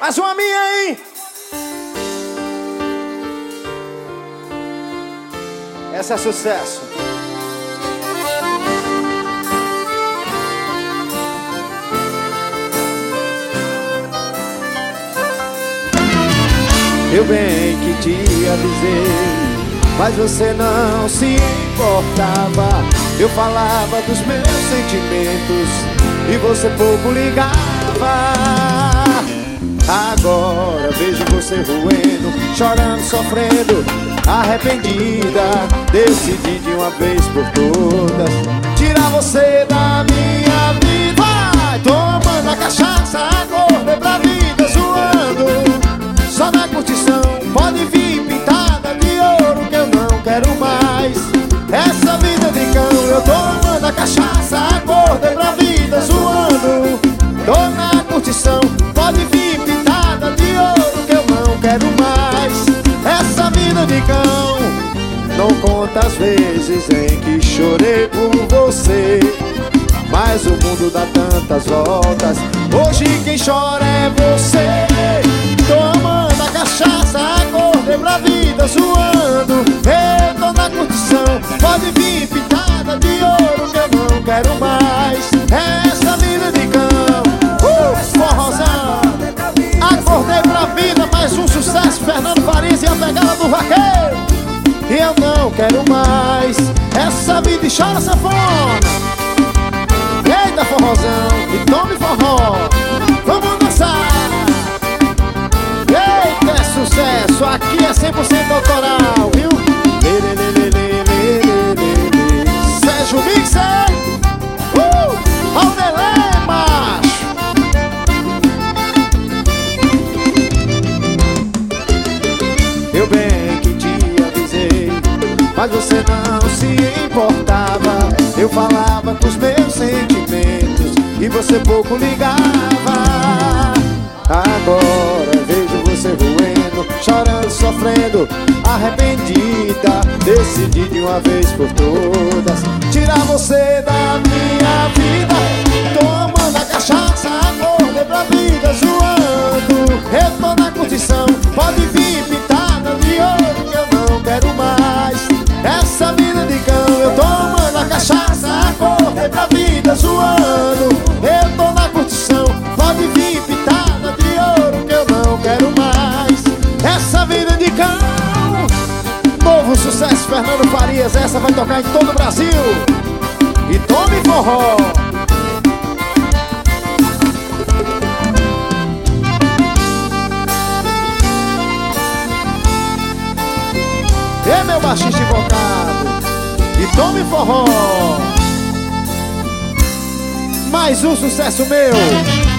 Mais uma minha aí. Essa é sucesso. Eu bem que te avisei, mas você não se importava. Eu falava dos meus sentimentos e você pouco ligava. Agora vejo você roendo, chorando, sofrendo, arrependida. Decidi de uma vez por todas tirar você da minha vida. Vai tomando a cachaça, acordei pra vida zoando. Só na curtição pode vir pintada de ouro, que eu não quero mais essa vida de cão. Eu tô tomando a cachaça, acordei pra vida zoando. Tô na curtição, pode vir pintada de ouro, que eu não quero mais essa vida de cão. Não conta as vezes em que chorei por você, mas o mundo dá tantas voltas. Hoje quem chora é você. Tomando a cachaça, acordei pra vida zoando. Eu tô na curtição, pode vir pintada de ouro, que eu não quero mais essa vida de cão. Forrozão, acordei pra vida, mais um sucesso, Fernando Farias e a pegada do vaqueiro. E eu não quero mais essa vida. E chora sanfona, eita forrozão, e tome forró, vamos dançar. Eita, é sucesso, aqui é 100% autoral, viu? Sérgio Mixer, Aldelé, macho. Eu bem que te avisei, mas você não se importava. Eu falava com os meus sentimentos e você pouco ligava. Agora vejo você roendo, chorando, sofrendo, arrependida. Decidi de uma vez por todas tirar você da minha vida. Tomando a cachaça, acordei pra vida zoando. Eu tô na curtição, pode vir pintada de ouro, que eu não quero mais essa vida de cão. Eu tomando a cachaça, acordei pra vida zoando. Eu tô na curtição, pode vir pintada de ouro, que eu não quero mais essa vida de cão. Novo sucesso, Fernando Farias, essa vai tocar em todo o Brasil. E tome forró. E meu baixista invocado, e tome forró. Mais um sucesso meu.